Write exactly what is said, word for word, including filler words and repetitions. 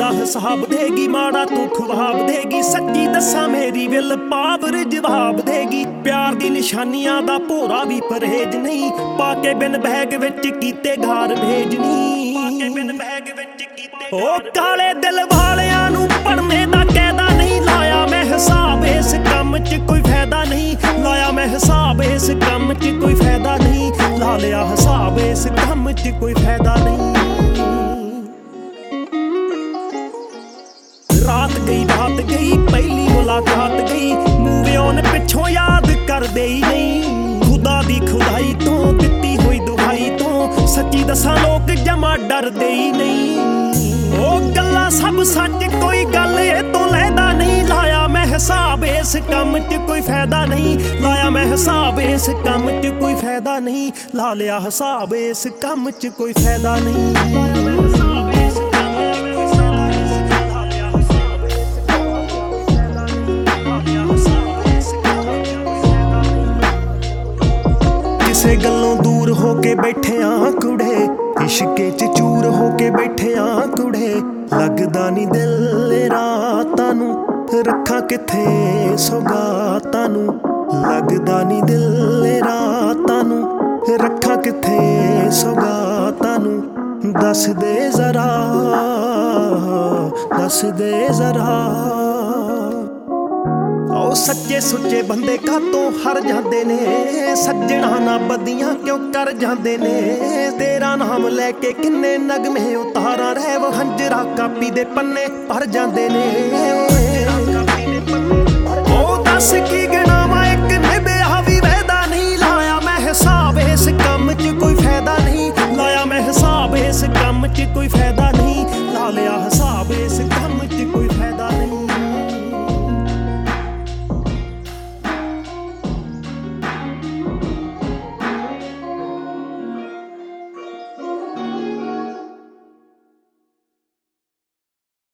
ਤੇਰਾ ਹਿਸਾਬ ਦੇਗੀ, ਮਾੜਾ ਤੂੰ ਖਵਾਬ ਦੇਗੀ। ਸੱਚੀ ਦੱਸਾਂ ਮੇਰੀ ਵਿਲ ਪਾਵਰ ਜਵਾਬ ਦੇਗੀ। ਪਿਆਰ ਦੀ ਨਿਸ਼ਾਨੀਆਂ ਦਾ ਭੋਰਾ ਵੀ ਪਰਹੇਜ ਨਹੀਂ, ਪਾ ਕੇ ਬਿਨ ਬੈਗ ਵਿੱਚ ਕੀਤੇ ਘਰ ਭੇਜਣੀ। ਉਹ ਕਾਲੇ ਦਿਲ ਵਾਲਿਆਂ ਨੂੰ ਪੜਨੇ ਦਾ ਕਾਇਦਾ ਨਹੀਂ, ਲਾਇਆ ਮੈਂ ਹਿਸਾਬ ਇਸ ਕੰਮ 'ਚ ਕੋਈ ਫਾਇਦਾ ਨਹੀਂ। ਲਾਇਆ ਮੈਂ ਹਿਸਾਬ ਇਸ ਕੰਮ 'ਚ ਕੋਈ ਫਾਇਦਾ ਨਹੀਂ। ਲਾ ਲਿਆ ਹਿਸਾਬ ਇਸ ਕੰਮ 'ਚ ਕੋਈ ਫਾਇਦਾ ਨਹੀਂ। ਰਾਤ ਗਈ ਰਾਤ ਗਈ ਪਹਿਲੀ ਮੁਲਾਕਾਤ ਗਈ, ਮੂਵ ਔਨ ਪਿੱਛੋਂ ਯਾਦ ਕਰਦੇ ਹੀ ਨਹੀਂ। ਖੁਦਾ ਦੀ ਖੁਦਾਈ ਤੋਂ ਦਿੱਤੀ ਹੋਈ ਦੁਹਾਈ ਤੋਂ, ਸੱਚੀ ਦੱਸਾਂ ਲੋਕ ਜਮਾ ਡਰਦੇ ਹੀ ਨਹੀਂ। ਉਹ ਗੱਲਾਂ ਸਭ ਸੱਚ ਕੋਈ ਗੱਲ ਇਹ ਤੋਂ ਲੈਦਾ ਨਹੀਂ। ਲਾਇਆ ਮੈਂ ਹਿਸਾਬ ਇਸ ਕੰਮ 'ਚ ਕੋਈ ਫਾਇਦਾ ਨਹੀਂ। ਲਾਇਆ ਮੈਂ ਹਿਸਾਬ ਇਸ ਕੰਮ 'ਚ ਕੋਈ ਫਾਇਦਾ ਨਹੀਂ। ਲਾ ਲਿਆ ਹਿਸਾਬ ਇਸ ਕੰਮ 'ਚ ਕੋਈ ਫਾਇਦਾ ਨਹੀਂ। ਕਿਸੇ ਗੱਲੋਂ ਦੂਰ ਹੋ ਕੇ ਬੈਠੇ ਆਂ ਕੁੜੇ, ਇਸ਼ਕੇ 'ਚ ਚੂਰ ਹੋ ਕੇ ਬੈਠੇ ਆਂ ਕੁੜੇ। ਲੱਗਦਾ ਨੀ ਦਿਲ ਰਾਤਾਂ ਨੂੰ, ਰੱਖਾਂ ਕਿੱਥੇ ਸੌਗਾਤਾਂ ਨੂੰ। ਲੱਗਦਾ ਨੀ ਦਿਲ ਰਾਤਾਂ ਨੂੰ, ਰੱਖਾਂ ਕਿੱਥੇ ਸੌਗਾਤਾਂ ਨੂੰ। ਦੱਸ ਦੇ ਜ਼ਰਾ ਦੱਸ ਦੇ ਜ਼ਰਾ। ਉਹ ਸੱਚੇ ਸੁੱਚੇ ਬੰਦੇ ਕਾਤੋਂ ਹਰ ਜਾਂਦੇ ਨੇ, ਸੱਜਣਾ ਨਾ ਬਦੀਆਂ ਕਿਉਂ ਕਰ ਜਾਂਦੇ ਨੇ। ਤੇਰਾ ਨਾਮ ਲੈ ਕੇ ਕਿੰਨੇ ਨਗਮੇ ਉਤਾਰਾਂ, ਰਹਿ ਵ ਹੰਜਰਾ ਕਾਪੀ ਦੇ ਪੰਨੇ ਭਰ ਜਾਂਦੇ ਨੇ।